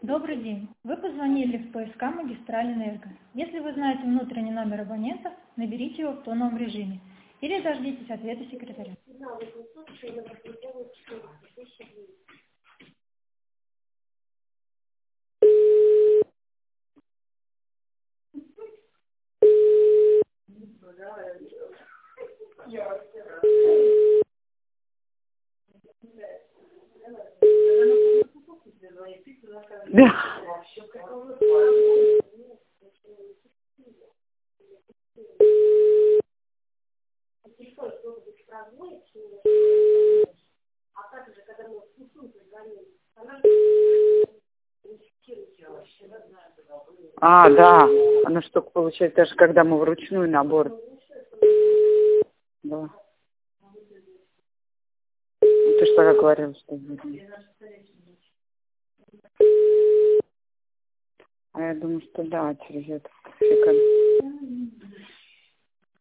Добрый день. Вы позвонили в ПСК «Магистраль Энерго». Если вы знаете внутренний номер абонента, наберите его в тоновом режиме или дождитесь ответа секретаря. Да. А, да. Она что, получается, даже когда мы вручную набор. Да. Ты что тогда говорила, что а я думаю, что да, через это.